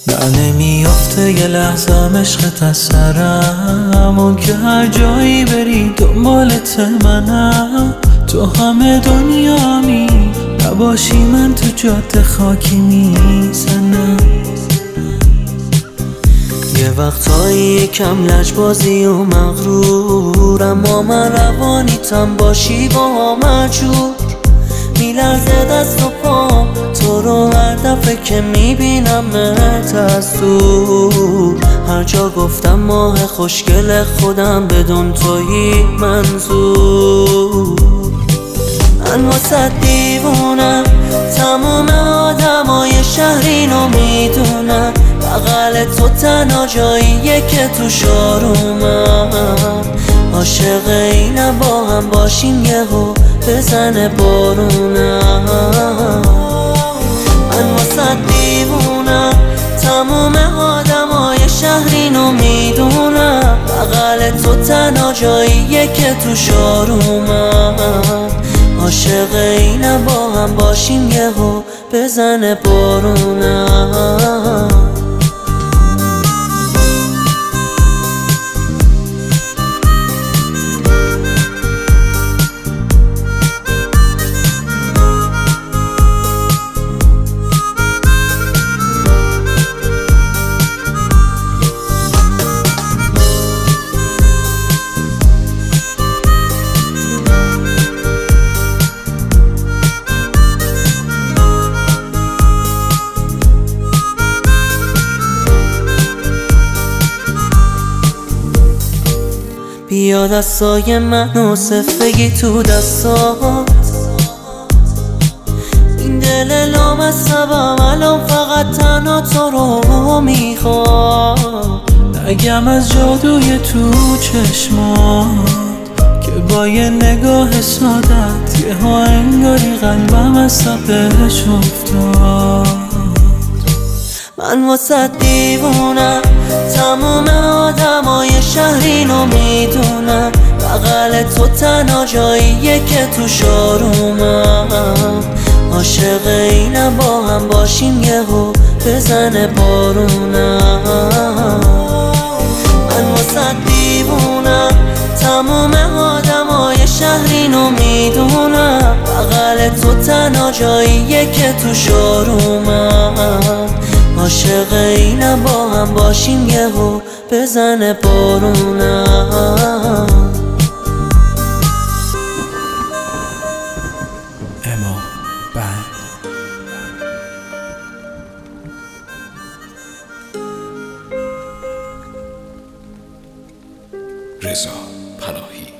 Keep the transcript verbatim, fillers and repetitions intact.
نه نمیافته یه لحظه عشقت از سرم، اون که هر جایی بری دنبالت منم. تو همه دنیامی نباشی من تو جاده خاکی میزنم. یه وقتایی یکم لجبازی و مغرور، اما من روانیتم باشی با مجور. میلرزه دست و پام تو رو هر دفعه که میبینمت از دور. هر جا گفتم ماه خوشگل خودم بدون تویی منظور. من واسه دیوونم، تموم آدمای شهر اینو میدونم. بغل تو تنها جاییه که تو شارومم. عاشق اینم با هم باشیم یهو بزنه بارونم. من واسه دیوونم، تموم آدمای شهر اینو میدونم. بغل تو تنها جاییه که تو شارومم. عاشق اینم با هم باشیم یهو بزنه بارونم. بیا دستای منو صفگی تو دستات. این دل لامصبم الان فقط تنها تو رو میخواد. نگم از جادوی تو چشمات که با یه نگاه سادت یه ها انگاری قلبم از تپش افتاد. من واسه دیوونم، تموم آدمای شهر اینو میدونم. بغل تو تنها جاییه که تو شارومم. عاشق اینم با هم باشیم یهو بزنه بارونم. من واسه دیوونم، تموم آدمای شهر اینو میدونم. بغل تو تنها جاییه که تو شارومم. عاشق اینم با هم باشیم یهو بزنه بارونم. اما بند رضا پناهی.